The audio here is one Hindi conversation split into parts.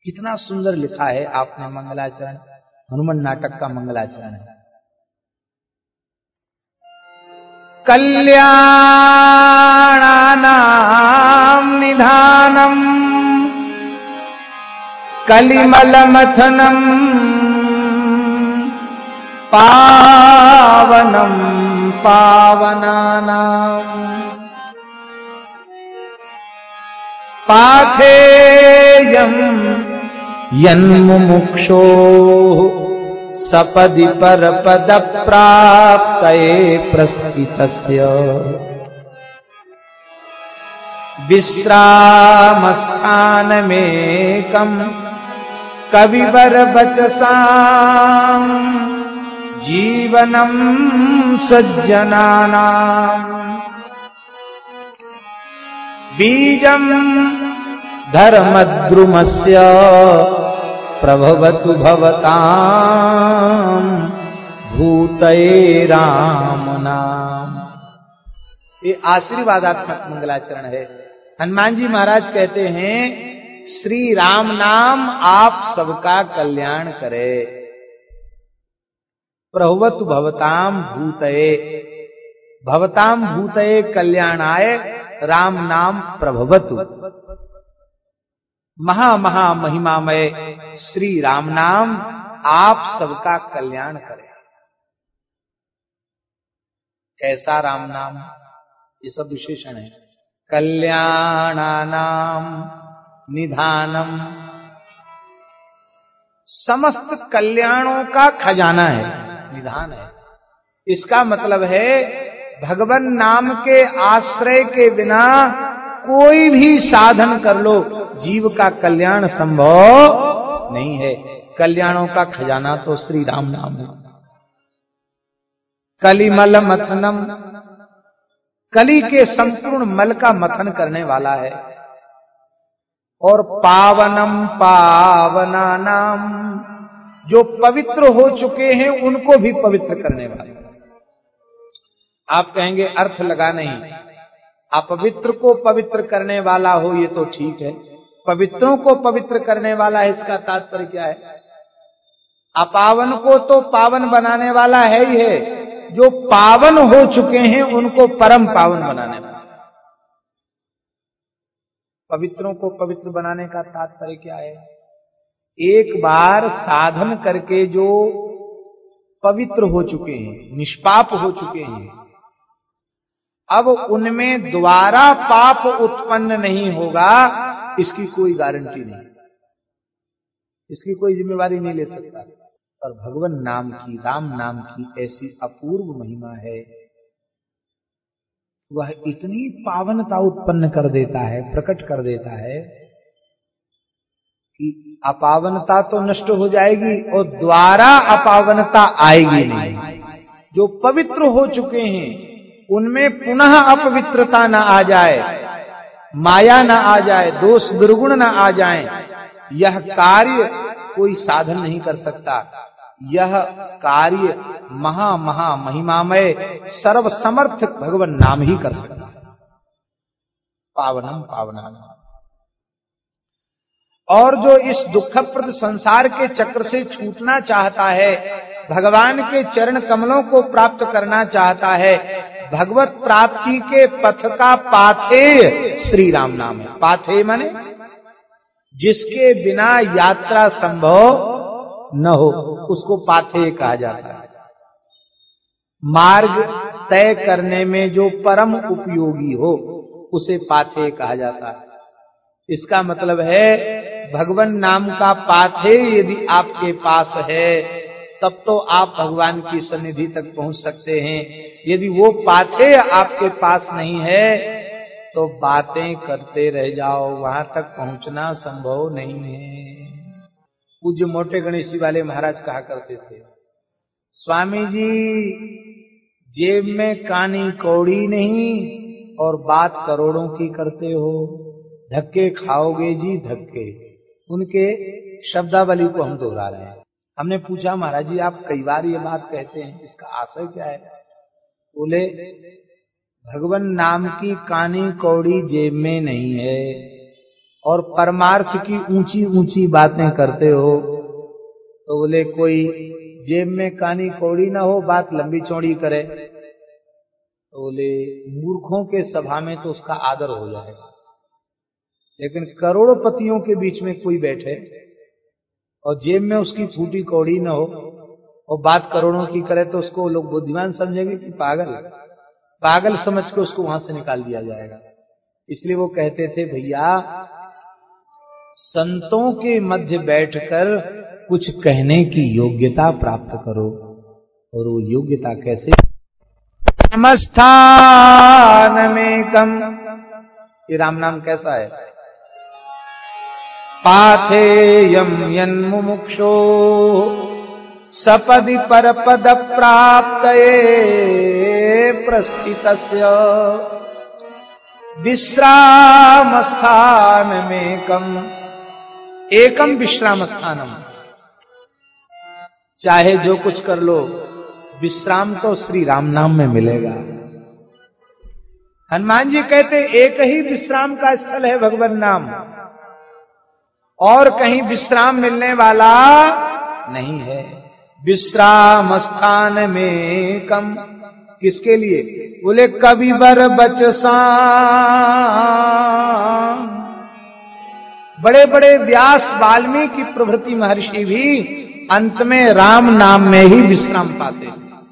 कितना सुंदर लिखा है आपने मंगलाचरण, हनुमान नाटक का मंगलाचरण है। कल्याणानां निधानम कलिमलमथनं पावनं पावनानां पाथेयं यन्मुमुक्षो सपदि परपद प्राप्तये प्रस्थितस्य विश्रामस्थानमेकं कविवर वचसां जीवनं सज्जनानां बीजं धर्मद्रुमस्य प्रभवतु भवतां भूतये राम नाम। ये आशीर्वादात्मक मंगलाचरण है। हनुमान जी महाराज कहते हैं श्री राम नाम आप सबका कल्याण करे। प्रभवतु भवतां भूतये, भवतां भूतये कल्याणाय राम नाम प्रभवतु। महा महा महिमामय श्री राम नाम आप सबका कल्याण करे। कैसा राम नाम, ये सब विशेषण है। कल्याणानाम निधानम, समस्त कल्याणों का खजाना है, निधान है। इसका मतलब है भगवान नाम के आश्रय के बिना कोई भी साधन कर लो, जीव का कल्याण संभव नहीं है। कल्याणों का खजाना तो श्री राम नाम है। कलिमल मथनम, कली के संपूर्ण मल का मथन करने वाला है। और पावनम पावनानाम, जो पवित्र हो चुके हैं उनको भी पवित्र करने वाला। आप कहेंगे अर्थ लगा नहीं, अपवित्र को पवित्र करने वाला हो ये तो ठीक है, पवित्रों को पवित्र करने वाला है, इसका तात्पर्य क्या है? अपावन को तो पावन बनाने वाला है ही है, जो पावन हो चुके हैं उनको परम पावन बनाने वाला। पवित्रों को पवित्र बनाने का तात्पर्य क्या है? एक बार साधन करके जो पवित्र हो चुके हैं, निष्पाप हो चुके हैं, अब उनमें दोबारा पाप उत्पन्न नहीं होगा, इसकी कोई गारंटी नहीं, इसकी कोई जिम्मेवारी नहीं ले सकता। और भगवान नाम की, राम नाम की ऐसी अपूर्व महिमा है, वह इतनी पावनता उत्पन्न कर देता है, प्रकट कर देता है कि अपावनता तो नष्ट हो जाएगी और द्वारा अपावनता आएगी नहीं। जो पवित्र हो चुके हैं उनमें पुनः अपवित्रता न आ जाए, माया न आ जाए, दोष दुर्गुण न आ जाए, यह कार्य कोई साधन नहीं कर सकता। यह कार्य महा महा महिमामय सर्व समर्थ भगवान नाम ही कर सकता है। पावनम पावनानाम। और जो इस दुखप्रद संसार के चक्र से छूटना चाहता है, भगवान के चरण कमलों को प्राप्त करना चाहता है, भगवत प्राप्ति के पथ का पाथेय श्री राम नाम है। पाथेय माने जिसके बिना यात्रा संभव न हो, उसको पाथेय कहा जाता है। मार्ग तय करने में जो परम उपयोगी हो उसे पाथेय कहा जाता है। इसका मतलब है भगवान नाम का पाथेय यदि आपके पास है तब तो आप भगवान की सन्निधि तक पहुंच सकते हैं। यदि वो पाथेय आपके पास नहीं है तो बातें करते रह जाओ, वहां तक पहुंचना संभव नहीं है। पूज्य मोटे गणेशी वाले महाराज कहा करते थे, स्वामी जी जेब में कानी कौड़ी नहीं और बात करोड़ों की करते हो, धक्के खाओगे जी धक्के। उनके शब्दावली को हम दोहरा रहे हैं। हमने पूछा महाराज जी आप कई बार ये बात कहते हैं, इसका आशय क्या है? बोले भगवान नाम की कानी कौड़ी जेब में नहीं है और परमार्थ की ऊंची ऊंची बातें करते हो, तो बोले कोई जेब में कानी कौड़ी ना हो, बात लंबी चौड़ी करे, तो बोले मूर्खों के सभा में तो उसका आदर हो जाएगा, लेकिन करोड़पतियों के बीच में कोई बैठे और जेब में उसकी फूटी कौड़ी ना हो और बात करोड़ों की करे, तो उसको लोग बुद्धिमान समझेंगे कि पागल समझ के उसको वहां से निकाल दिया जाएगा। इसलिए वो कहते थे, भैया संतों के मध्य बैठकर कुछ कहने की योग्यता प्राप्त करो। और वो योग्यता कैसे? नमस्थान में कम, ये राम नाम कैसा है? पाथेयम यन्मुमुक्षो सपदि परपद प्राप्तये प्रस्थितस्य विश्राम स्थान में कम, एकम विश्राम स्थानम। चाहे जो कुछ कर लो, विश्राम तो श्री राम नाम में मिलेगा। हनुमान जी कहते एक ही विश्राम का स्थल है भगवान नाम, और कहीं विश्राम मिलने वाला नहीं है। विश्राम स्थान में कम, किसके लिए? बोले कविवर बचसा, बड़े बड़े व्यास वाल्मीकि प्रभृति महर्षि भी अंत में राम नाम में ही विश्राम पाते।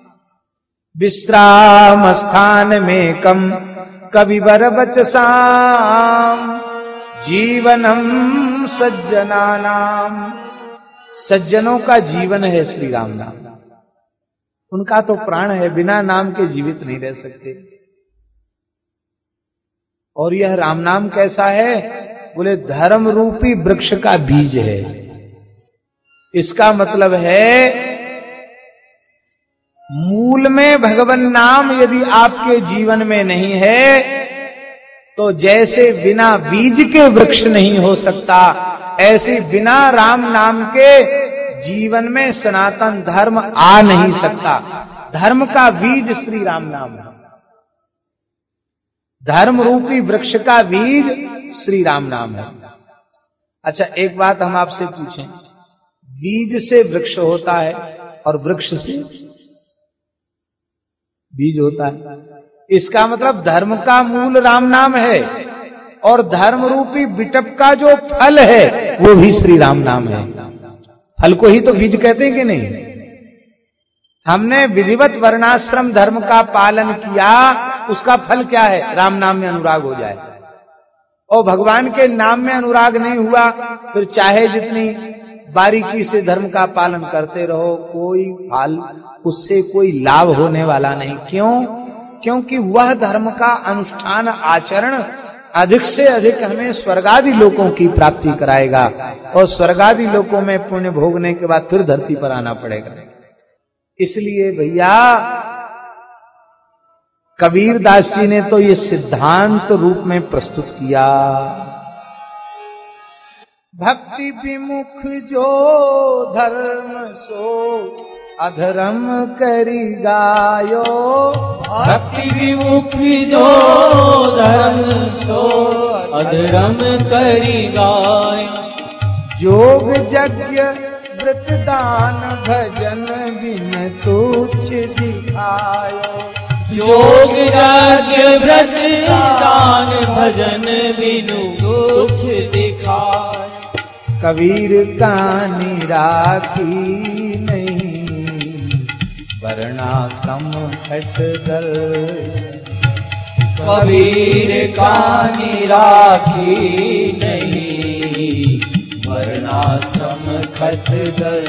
विश्राम स्थान में कम कविवर बचसा, जीवनम सज्जनानाम, सज्जनों का जीवन है श्री राम नाम, उनका तो प्राण है, बिना नाम के जीवित नहीं रह सकते। और यह राम नाम कैसा है? बोले धर्म रूपी वृक्ष का बीज है। इसका मतलब है मूल में भगवान नाम यदि आपके जीवन में नहीं है, तो जैसे बिना बीज के वृक्ष नहीं हो सकता, ऐसे बिना राम नाम के जीवन में सनातन धर्म आ नहीं सकता। धर्म का बीज श्री राम नाम है। धर्म रूपी वृक्ष का बीज श्री राम नाम है। अच्छा, एक बात हम आपसे पूछें, बीज से वृक्ष होता है और वृक्ष से बीज होता है, इसका मतलब धर्म का मूल राम नाम है, और धर्म रूपी बिटप का जो फल है वो भी श्री राम नाम है। फल को ही तो बीज कहते हैं कि नहीं? हमने विधिवत वर्णाश्रम धर्म का पालन किया, उसका फल क्या है? राम नाम में अनुराग हो जाए। और भगवान के नाम में अनुराग नहीं हुआ, फिर चाहे जितनी बारीकी से धर्म का पालन करते रहो, कोई फल, उससे कोई लाभ होने वाला नहीं। क्यों? क्योंकि वह धर्म का अनुष्ठान आचरण अधिक से अधिक हमें स्वर्गादि लोकों की प्राप्ति कराएगा, और स्वर्गादि लोकों में पुण्य भोगने के बाद फिर धरती पर आना पड़ेगा। इसलिए भैया कबीर दास जी ने तो ये सिद्धांत रूप में प्रस्तुत किया। भक्ति विमुख जो धर्म सो अधर्म करी गायो, भक्ति विमुख जो धर्म सो अधर्म करी गायो, योग यज्ञ व्रत दान भजन बिन तुच्छ दिखायो, योग यज्ञ व्रत दान भजन बिनु तुच्छ दिखायो। कबीर कानी राखी नहीं वर्णाश्रम खटदल, कबीर कानी राखी नहीं वर्णाश्रम खटदल।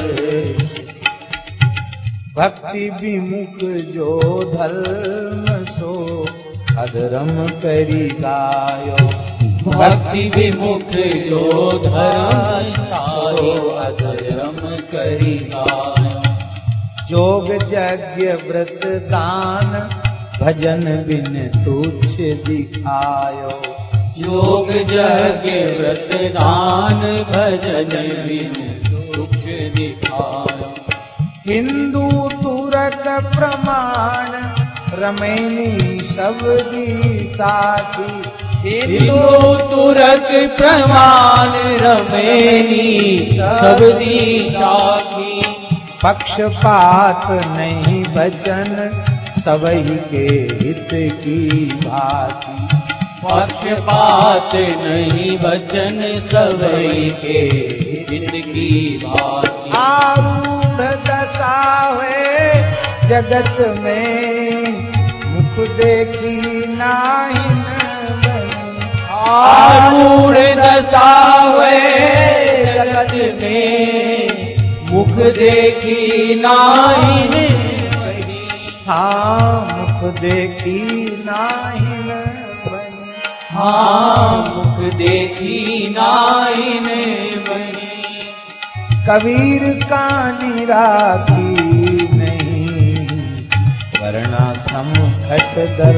भक्ति विमुख जो धर्म सो अधर्म करी गायो, भक्ति विमुख जो धर्म सो अधर्म करी गायो, योग यज्ञ व्रत दान भजन बिन तुच्छ दिखायो, योग यज्ञ व्रत दान भजन बिन तुच्छ दिखायो। हिंदू तुरक प्रमाण रमैनी शब्दी साथी, हिंदू तुरक प्रमाण रमेनी सबदी साखी। पक्षपात नहीं वचन सबही के हित की भांति। पक्षपात नहीं वचन सबही के हित की भांति। आरूढ़ दशा है जगत में मुख देखी नाहिन बनी। आरूढ़ दशा है जगत में मुख देखी नाहिन बनी। हाँ मुख देखी नाहिन बनी। हाँ मुख देखी नाहिन बनी। कबीर का निराकी नहीं वर्णाश्रम घट दर।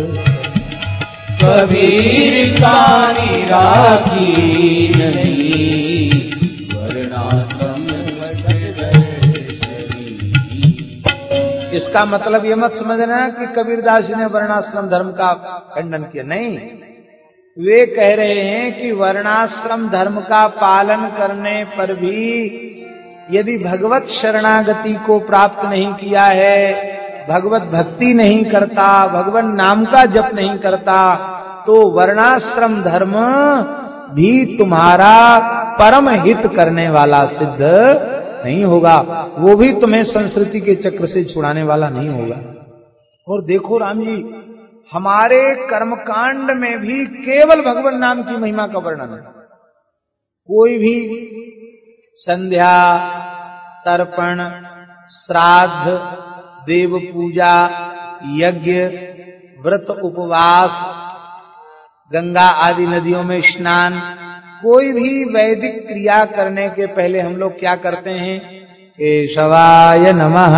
कबीर का निराकी नहीं वर्णाश्रम घट दर्शनी। इसका मतलब ये मत समझना कि कबीरदास जी ने वर्णाश्रम धर्म का खंडन किया, नहीं। वे कह रहे हैं कि वर्णाश्रम धर्म का पालन करने पर भी यदि भगवत शरणागति को प्राप्त नहीं किया है, भगवत भक्ति नहीं करता, भगवान नाम का जप नहीं करता, तो वर्णाश्रम धर्म भी तुम्हारा परम हित करने वाला सिद्ध नहीं होगा। वो भी तुम्हें संस्कृति के चक्र से छुड़ाने वाला नहीं होगा। और देखो राम जी, हमारे कर्मकांड में भी केवल भगवान नाम की महिमा का वर्णन है। कोई भी संध्या, तर्पण, श्राद्ध, देव पूजा, यज्ञ, व्रत, उपवास, गंगा आदि नदियों में स्नान, कोई भी वैदिक क्रिया करने के पहले हम लोग क्या करते हैं? केशवाय नमः,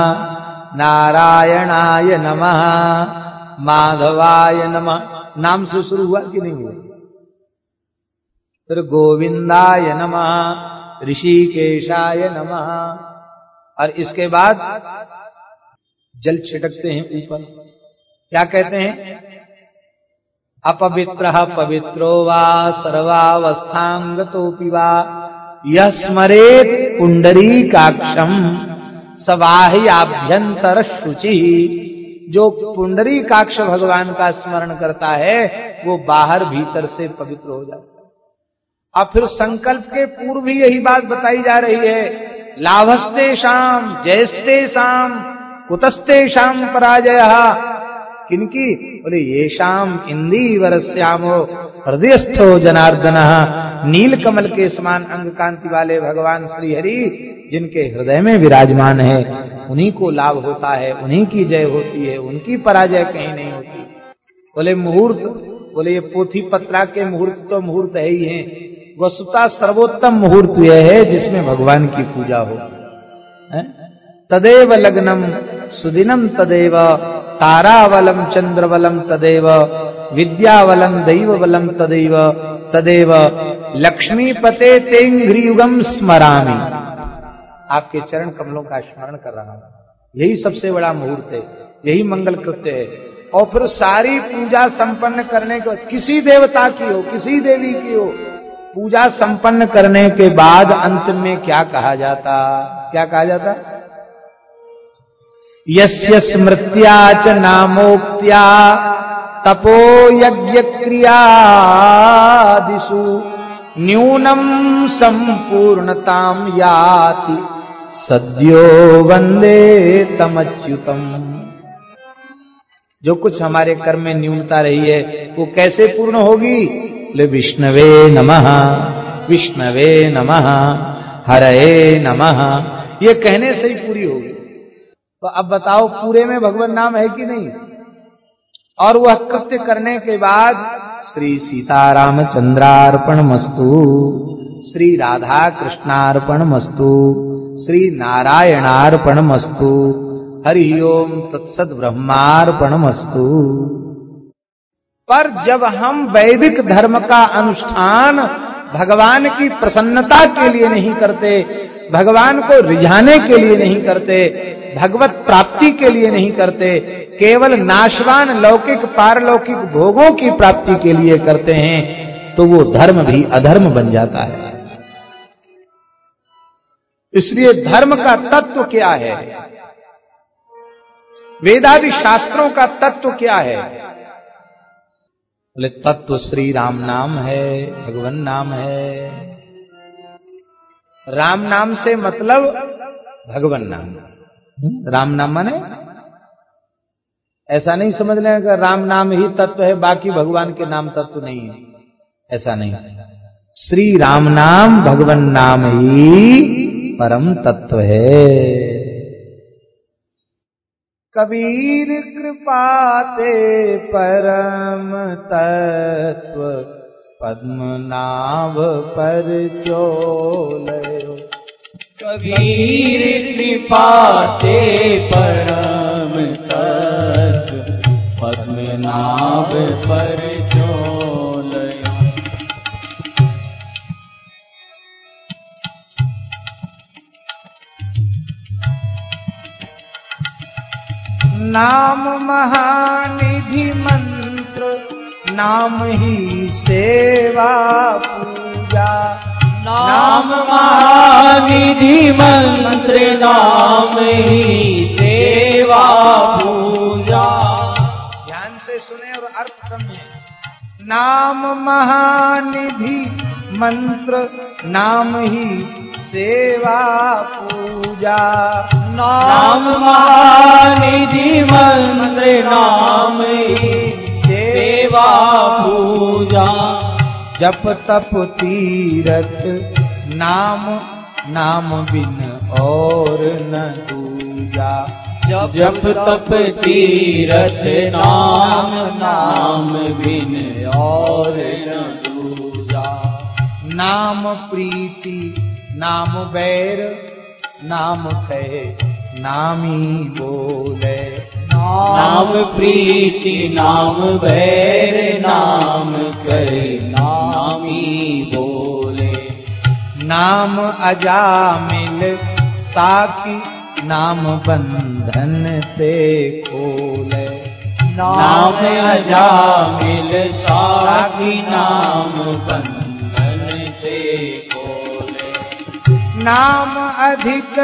नारायणाय नमः, माधवाय नमः, नाम से शुरू हुआ कि नहीं हुआ? फिर गोविंदाय नमः, ऋषिकेशाय नमः, और इसके बाद जल छिटकते हैं ऊपर। क्या कहते हैं? अपवित्रः पवित्रो वा सर्वावस्थांगतोऽपि वा यः स्मरेत् पुंडरीकाक्षं स बाह्याभ्यंतर शुचिः। जो पुंडरीकाक्ष भगवान का स्मरण करता है वो बाहर भीतर से पवित्र हो जाता है। अब फिर संकल्प के पूर्व ही यही बात बताई जा रही है, लाभस्तेषाम जयस्तेषाम कुतस्तेषाम पराजयः। किनकी? बोले येषाम इंदीवरस्यामो हृदयस्थो जनार्दनः। नीलकमल के समान अंग कांति वाले भगवान श्री हरि जिनके हृदय में विराजमान है, उन्हीं को लाभ होता है, उन्हीं की जय होती है, उनकी पराजय कहीं नहीं होती। बोले मुहूर्त, बोले ये पोथी पत्रा के मुहूर्त तो मुहूर्त है ही है, वस्तुतः सर्वोत्तम मुहूर्त यह है जिसमें भगवान की पूजा हो। तदेव लग्नम सुदिनम तदेव तारावलम चंद्रवलम तदेव विद्यावलम दैववलम तदेव तदेव लक्ष्मीपते तेंघ्रियुगम स्मरामि। आपके चरण कमलों का स्मरण कर रहा हूं। यही सबसे बड़ा मुहूर्त है, यही मंगल कृत्य है। और फिर सारी पूजा संपन्न करने के बाद, किसी देवता की हो, किसी देवी की हो, पूजा संपन्न करने के बाद अंत में क्या कहा जाता? क्या कहा जाता? यस्य स्मृत्या च नामोक्त्या तपो यज्ञ क्रियादिषु न्यूनम संपूर्णताम याति सद्यो वंदे तमच्युतम। जो कुछ हमारे कर्म में न्यूनता रही है वो कैसे पूर्ण होगी? ले विष्णवे नमः, विष्णवे नमः, हरये नमः, ये कहने से ही पूरी होगी। तो अब बताओ पूरे में भगवान नाम है कि नहीं? और वह कृत्य करने के बाद श्री सीतारामचंद्रार्पणमस्तु, श्री राधा कृष्णार्पणमस्तु, श्री नारायणार्पणमस्तु, हरि ओम तत्सद ब्रह्मार्पणमस्तु। पर जब हम वैदिक धर्म का अनुष्ठान भगवान की प्रसन्नता के लिए नहीं करते, भगवान को रिझाने के लिए नहीं करते, भगवत प्राप्ति के लिए नहीं करते, केवल नाशवान लौकिक पारलौकिक भोगों की प्राप्ति के लिए करते हैं तो वो धर्म भी अधर्म बन जाता है। इसलिए धर्म का तत्व क्या है, वेदादि शास्त्रों का तत्व क्या है? बोले तत्व श्री राम नाम है, भगवान नाम है। राम नाम से मतलब भगवान नाम। राम नाम माने ऐसा नहीं समझ लें कि राम नाम ही तत्व है, बाकी भगवान के नाम तत्व नहीं है, ऐसा नहीं। श्री राम नाम भगवान नाम ही परम तत्व है। कबीर कृपा ते परम तत्व पद्मनाभ पर चोलयो। कबीर कृपा ते परम तत्व पद्मनाभ पर चोलयो। नाम महानिधि मंत्र नाम ही सेवा पूजा। नाम महानिधि मंत्र नाम ही सेवा पूजा। ध्यान से सुने और अर्थ समझे। नाम महानिधि मंत्र नाम ही सेवा पूजा। नाम महानिधि मंत्र नाम ही सेवा पूजा। जप तप तीरथ नाम नाम बिन और न दूजा। जप तप तीरथ नाम नाम बिन और न दूजा। नाम प्रीति नाम बैर नाम कहे नामी बोले। नाम प्रीति नाम बैर नाम कहे नामी बोले। नाम अजामिल साखी नाम बंधन से खोले। नाम अजामिल साखी नाम बंधन से खोले। नाम अधिक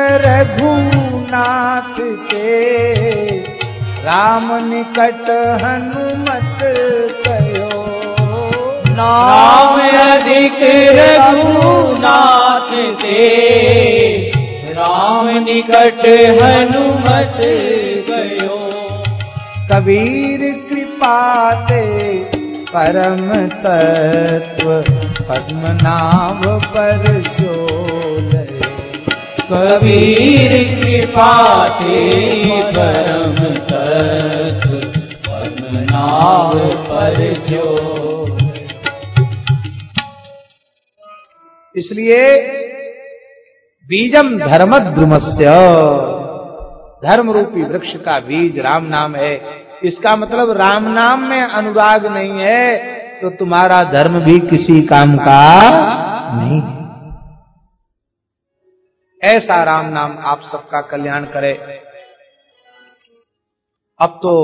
रघुनाथ के राम निकट हनुमत कयो। नाम अधिक रघुनाथ के राम निकट हनुमत गयो। कबीर कृपा ते परम तत्व पद्मनाभ पर चोलयो। कबीर कृपा ते परम तत्व पद्मनाभ पर चोलयो। इसलिए बीजम धर्मद्रुमस्य, धर्म रूपी वृक्ष का बीज राम नाम है। इसका मतलब राम नाम में अनुराग नहीं है तो तुम्हारा धर्म भी किसी काम का नहीं है। ऐसा राम नाम आप सबका कल्याण करे। अब तो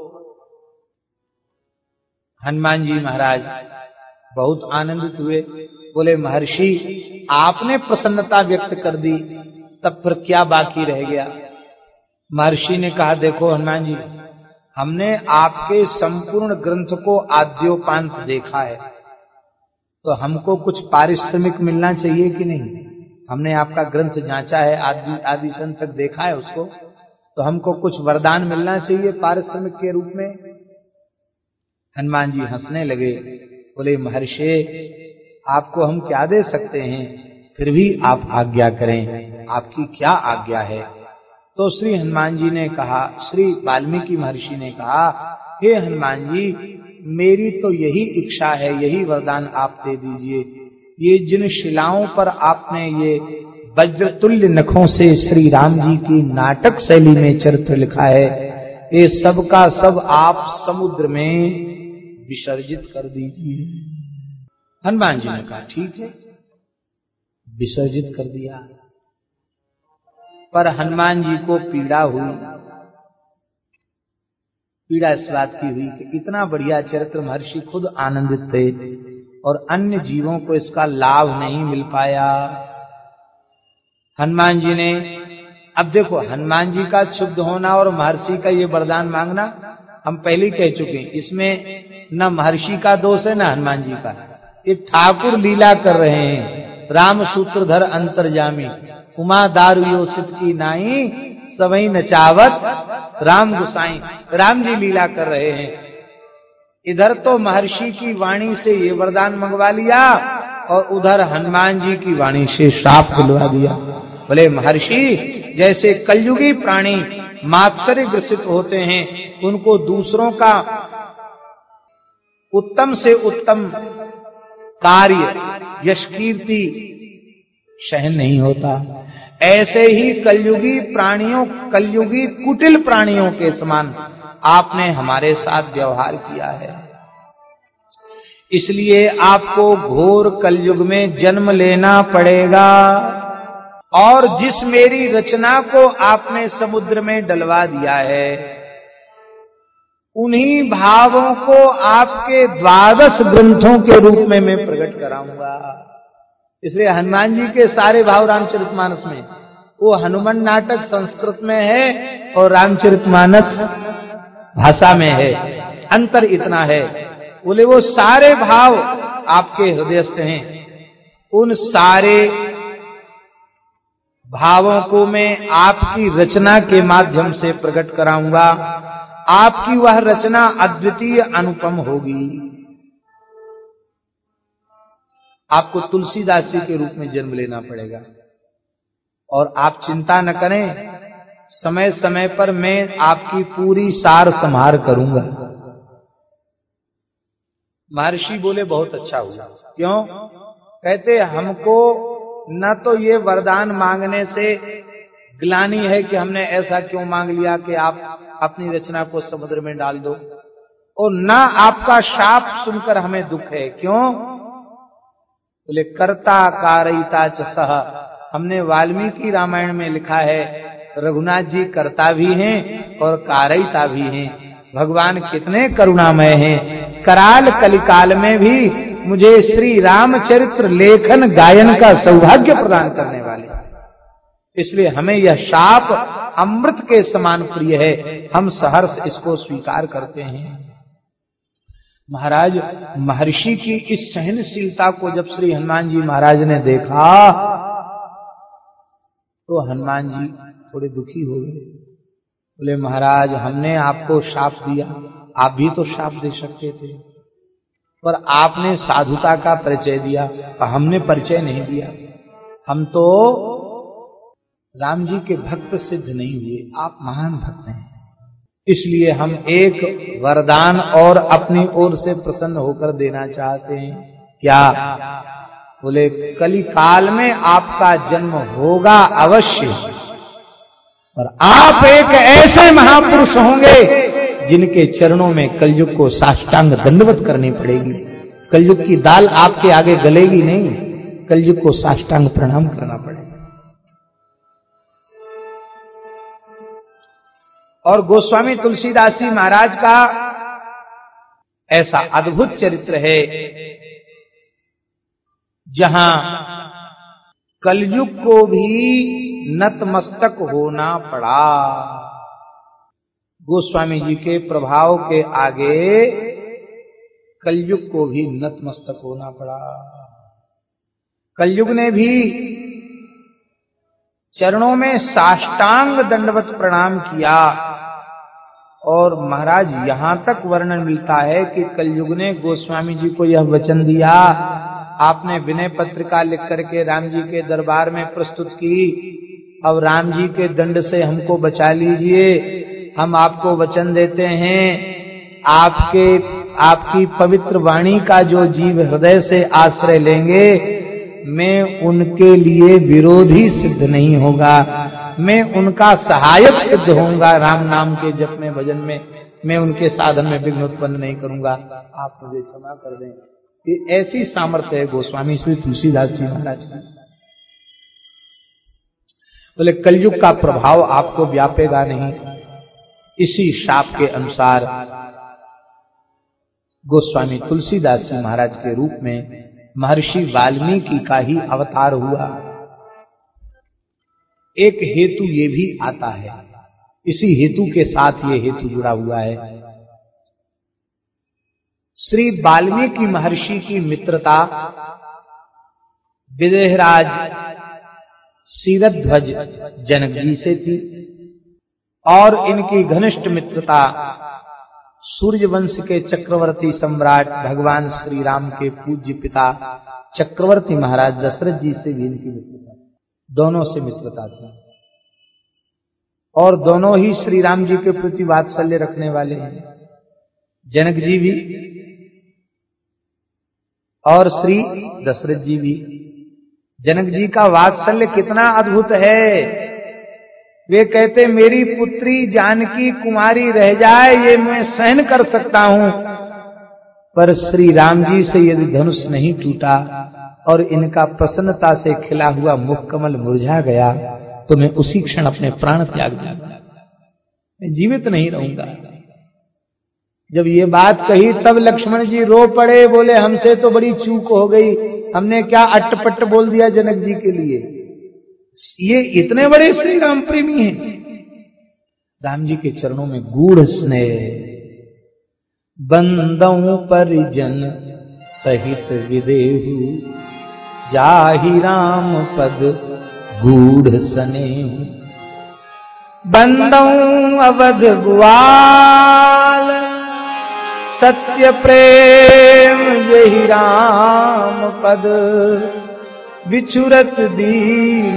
हनुमान जी महाराज बहुत आनंदित हुए। बोले महर्षि आपने प्रसन्नता व्यक्त कर दी, तब फिर क्या बाकी रह गया? महर्षि ने कहा देखो हनुमान जी, हमने आपके संपूर्ण ग्रंथ को आद्योपांत देखा है, तो हमको कुछ पारिश्रमिक मिलना चाहिए कि नहीं? हमने आपका ग्रंथ जांचा है, आदि संत तक देखा है उसको, तो हमको कुछ वरदान मिलना चाहिए पारिश्रमिक के रूप में। हनुमान जी हंसने लगे, बोले महर्षि आपको हम क्या दे सकते हैं, फिर भी आप आज्ञा करें, आपकी क्या आज्ञा है? तो श्री हनुमान जी ने कहा, श्री वाल्मीकि महर्षि ने कहा, हे हनुमान जी मेरी तो यही इच्छा है, यही वरदान आप दे दीजिए। ये जिन शिलाओं पर आपने ये वज्रतुल्य नखों से श्री राम जी की नाटक शैली में चरित्र लिखा है, ये सब का सब आप समुद्र में विसर्जित कर दीजिए। हनुमान जी ने कहा ठीक है, विसर्जित कर दिया। पर हनुमान जी को पीड़ा हुई। पीड़ा इस बात की हुई कि इतना बढ़िया चरित्र महर्षि खुद आनंदित थे और अन्य जीवों को इसका लाभ नहीं मिल पाया। हनुमान जी ने, अब देखो हनुमान जी का क्षुब्ध होना और महर्षि का ये वरदान मांगना हम पहले ही कह चुके हैं, इसमें न महर्षि का दोष है न हनुमान जी का। ये ठाकुर लीला कर रहे हैं। राम सूत्रधर अंतर्जामी, उमा दारु योसित की नाई, सबई नचावत राम गुसाई। राम जी लीला कर रहे हैं। इधर तो महर्षि की वाणी से ये वरदान मंगवा लिया और उधर हनुमान जी की वाणी से श्राप दिलवा दिया। बोले महर्षि, जैसे कलयुगी प्राणी मात्सर्य ग्रसित होते हैं, उनको दूसरों का उत्तम से उत्तम कार्य यश कीर्ति सहन नहीं होता, ऐसे ही कलयुगी कुटिल प्राणियों के समान आपने हमारे साथ व्यवहार किया है। इसलिए आपको घोर कलयुग में जन्म लेना पड़ेगा और जिस मेरी रचना को आपने समुद्र में डलवा दिया है, उन्हीं भावों को आपके 12 ग्रंथों के रूप में मैं प्रकट कराऊंगा। इसलिए हनुमान जी के सारे भाव रामचरितमानस में, वो हनुमान नाटक संस्कृत में है और रामचरितमानस भाषा में है, अंतर इतना है। बोले वो सारे भाव आपके हृदयस्थ हैं, उन सारे भावों को मैं आपकी रचना के माध्यम से प्रकट कराऊंगा। आपकी वह रचना अद्वितीय अनुपम होगी। आपको तुलसीदास जी के रूप में जन्म लेना पड़ेगा और आप चिंता न करें, समय समय पर मैं आपकी पूरी सार संभार करूंगा। महर्षि बोले बहुत अच्छा हुआ। क्यों? कहते हमको न तो ये वरदान मांगने से ग्लानि है कि हमने ऐसा क्यों मांग लिया कि आप अपनी रचना को समुद्र में डाल दो, और न आपका शाप सुनकर हमें दुख है। क्यों? बोले कर्ता कारयिता च सह। हमने वाल्मीकि रामायण में लिखा है रघुनाथ जी कर्ता भी हैं और कारयिता भी हैं। भगवान कितने करुणामय हैं। कराल कलिकाल में भी मुझे श्री रामचरित्र लेखन गायन का सौभाग्य प्रदान करने वाले, इसलिए हमें यह शाप अमृत के समान प्रिय है। हम सहर्ष इसको स्वीकार करते हैं। महाराज, महर्षि की इस सहनशीलता को जब श्री हनुमान जी महाराज ने देखा तो हनुमान जी थोड़े दुखी हो गए। बोले महाराज, हमने आपको शाप दिया, आप भी तो शाप दे सकते थे, पर आपने साधुता का परिचय दिया और हमने परिचय नहीं दिया। हम तो राम जी के भक्त सिद्ध नहीं हुए, आप महान भक्त हैं, इसलिए हम एक वरदान और अपनी ओर से प्रसन्न होकर देना चाहते हैं। क्या? बोले कली काल में आपका जन्म होगा अवश्य, और आप एक ऐसे महापुरुष होंगे जिनके चरणों में कलयुग को साष्टांग दंडवत करनी पड़ेगी। कलयुग की दाल आपके आगे गलेगी नहीं, कलयुग को साष्टांग प्रणाम करना पड़ेगा। और गोस्वामी तुलसीदास जी महाराज का ऐसा अद्भुत चरित्र है जहां कलयुग को भी नतमस्तक होना पड़ा। गोस्वामी जी के प्रभाव के आगे कलयुग को भी नतमस्तक होना पड़ा। कलयुग ने भी चरणों में साष्टांग दंडवत प्रणाम किया। और महाराज, यहां तक वर्णन मिलता है कि कलयुग ने गोस्वामी जी को यह वचन दिया, आपने विनय पत्रिका लिख करके राम जी के दरबार में प्रस्तुत की, अब राम जी के दंड से हमको बचा लीजिए। हम आपको वचन देते हैं, आपकी पवित्र वाणी का जो जीव हृदय से आश्रय लेंगे, मैं उनके लिए विरोधी सिद्ध नहीं होगा, मैं उनका सहायक सिद्ध होऊंगा। राम नाम के जप में, भजन में मैं उनके साधन में विघ्न उत्पन्न नहीं करूंगा, आप मुझे क्षमा कर दें। ये ऐसी सामर्थ्य है गोस्वामी श्री तुलसीदास जी महाराज की। बोले कलयुग का प्रभाव आपको व्यापेगा नहीं, इसी शाप के अनुसार गोस्वामी तुलसीदास जी महाराज के रूप में महर्षि वाल्मीकि का ही अवतार हुआ। एक हेतु ये भी आता है, इसी हेतु के साथ ये हेतु जुड़ा हुआ है। श्री वाल्मीकि महर्षि की मित्रता विदेहराज शीरध्वज जनक जी से थी और इनकी घनिष्ठ मित्रता सूर्यवंश के चक्रवर्ती सम्राट भगवान श्री राम के पूज्य पिता चक्रवर्ती महाराज दशरथ जी से भी इनकी मित्रता, दोनों से मित्रता थी और दोनों ही श्री राम जी के प्रति वात्सल्य रखने वाले हैं, जनक जी भी और श्री दशरथ जी भी। जनक जी का वात्सल्य कितना अद्भुत है। वे कहते मेरी पुत्री जानकी कुमारी रह जाए ये मैं सहन कर सकता हूं, पर श्री राम जी से यदि धनुष नहीं टूटा और इनका प्रसन्नता से खिला हुआ मुख कमल मुरझा गया तो मैं उसी क्षण अपने प्राण त्याग दूंगा, मैं जीवित नहीं रहूंगा। जब ये बात कही तब लक्ष्मण जी रो पड़े, बोले हमसे तो बड़ी चूक हो गई, हमने क्या अट्टपट्ट बोल दिया जनक जी के लिए, ये इतने बड़े श्री राम प्रेमी हैं। राम जी के चरणों में गूढ़ स्नेह, बंदऊ परिजन सहित विदेहु जाहि राम पद गूढ़ स्नेहु, बंदऊ अवध ग्वाल सत्य प्रेम यही राम पद, विचुरत दीन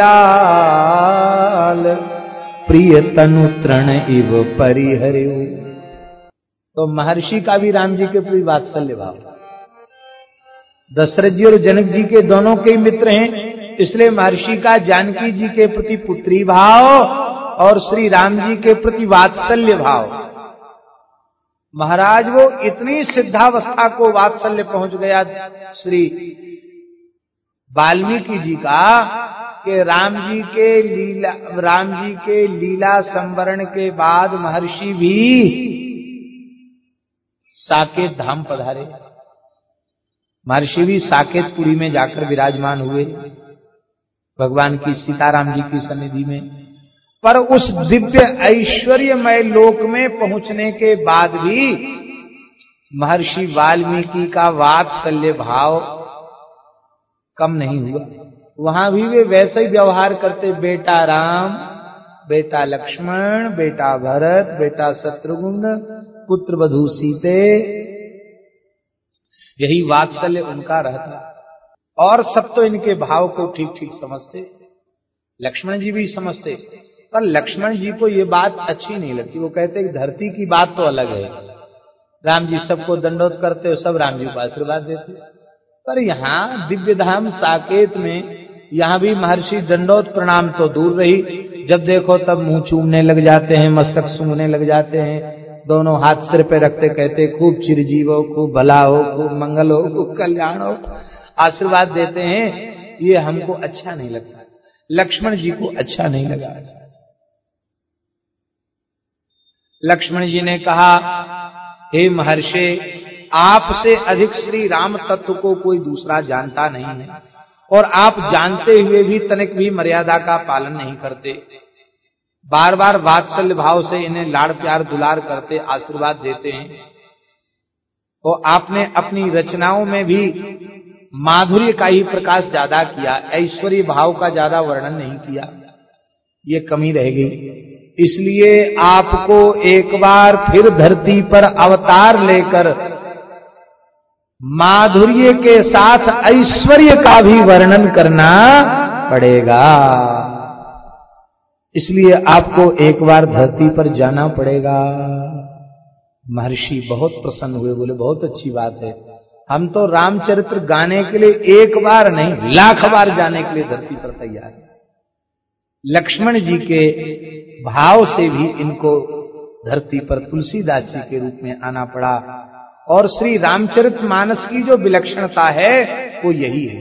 दयाल प्रिय तनु तृण इव परिहरिउ। तो महर्षि का भी राम जी के प्रति वात्सल्य भाव, दशरथ जी और जनक जी के दोनों के मित्र हैं, इसलिए महर्षि का जानकी जी के प्रति पुत्री भाव और श्री राम जी के प्रति वात्सल्य भाव। महाराज वो इतनी सिद्धावस्था को वात्सल्य पहुंच गया श्री वाल्मीकि जी का कि राम जी के लीला संवरण के बाद महर्षि भी साकेत धाम पधारे। महर्षि भी साकेतपुरी में जाकर विराजमान हुए भगवान की सीताराम जी की सन्निधि में, पर उस दिव्य ऐश्वर्यमय लोक में पहुंचने के बाद भी महर्षि वाल्मीकि का वात्सल्य भाव कम नहीं हुआ। वहां भी वे वैसे ही व्यवहार करते, बेटा राम, बेटा लक्ष्मण, बेटा भरत, बेटा शत्रुघ्न, पुत्र वधू सीते, यही वात्सल्य उनका रहता। और सब तो इनके भाव को ठीक ठीक समझते, लक्ष्मण जी भी समझते, पर लक्ष्मण जी को ये बात अच्छी नहीं लगती। वो कहते कि धरती की बात तो अलग है, राम जी सबको दंडोत करते हो, सब राम जी को आशीर्वाद देते, पर यहाँ दिव्य धाम साकेत में यहाँ भी महर्षि दंडोत प्रणाम तो दूर रही, जब देखो तब मुंह चूमने लग जाते हैं, मस्तक सूंघने लग जाते हैं, दोनों हाथ सिर पे रखते कहते खूब चिरजीव हो, खूब भला हो, खूब मंगल हो, खूब कल्याण हो, आशीर्वाद देते हैं। ये हमको अच्छा नहीं लगता, लक्ष्मण जी को अच्छा नहीं लगा। लक्ष्मण जी ने कहा, हे महर्षि, आपसे अधिक श्री राम तत्व को कोई दूसरा जानता नहीं है, और आप जानते हुए भी तनिक भी मर्यादा का पालन नहीं करते, बार बार वात्सल्य भाव से इन्हें लाड़ प्यार दुलार करते आशीर्वाद देते हैं। और आपने अपनी रचनाओं में भी माधुर्य का ही प्रकाश ज्यादा किया, ऐश्वर्य भाव का ज्यादा वर्णन नहीं किया, ये कमी रह गई। इसलिए आपको एक बार फिर धरती पर अवतार लेकर माधुर्य के साथ ऐश्वर्य का भी वर्णन करना पड़ेगा। इसलिए आपको एक बार धरती पर जाना पड़ेगा। महर्षि बहुत प्रसन्न हुए, बोले बहुत अच्छी बात है, हम तो रामचरित्र गाने के लिए एक बार नहीं लाख बार जाने के लिए धरती पर तैयार हैं। लक्ष्मण जी के भाव से भी इनको धरती पर तुलसीदास जी के रूप में आना पड़ा। और श्री रामचरितमानस की जो विलक्षणता है वो यही है।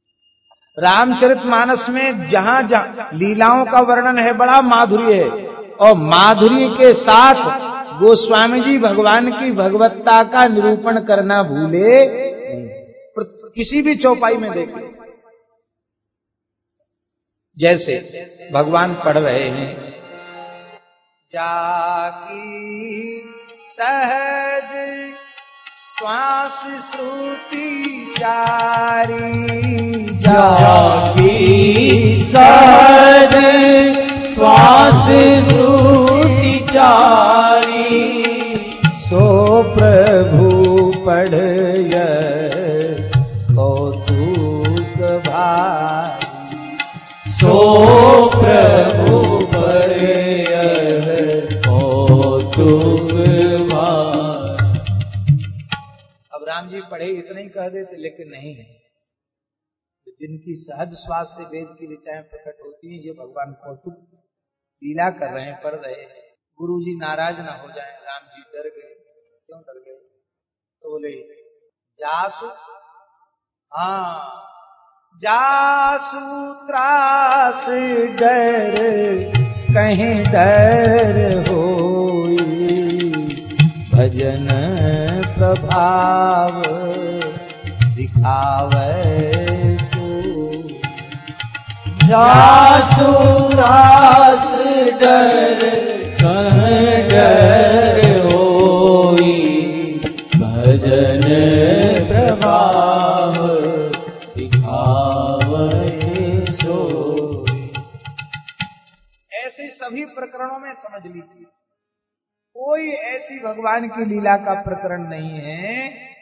रामचरितमानस में जहां जहां लीलाओं का वर्णन है बड़ा माधुर्य है, और माधुर्य के साथ गोस्वामी जी भगवान की भगवत्ता का निरूपण करना भूले नहीं। किसी भी चौपाई में देख लो, जैसे भगवान पढ़ रहे हैं, जाकी सहज श्वास श्रुति चारी, जाकी सहज श्वास श्रुति चारी, सो प्रभु पढ़ कौतुक भारी, सो प्रभु पढ़ कौतुक भारी। अब राम जी पढ़े इतना ही कह देते, लेकिन नहीं है। जिनकी सहज श्वास से वेद की ऋचाएं प्रकट होती हैं, ये भगवान कौतुक लीला कर रहे हैं, पढ़ रहे हैं। गुरु जी नाराज ना हो जाएं। राम जी डर गए। क्यों डर गए? तो बोले जासु, हाँ, जासु त्रास डर कहीं डर होई, भजन प्रभाव दिखावे जासु त्रास डर कहीं डर होई, भजन प्रभाव दिखावे सोई। ऐसे सभी प्रकरणों में समझ लीजिए, कोई ऐसी भगवान की लीला का प्रकरण नहीं है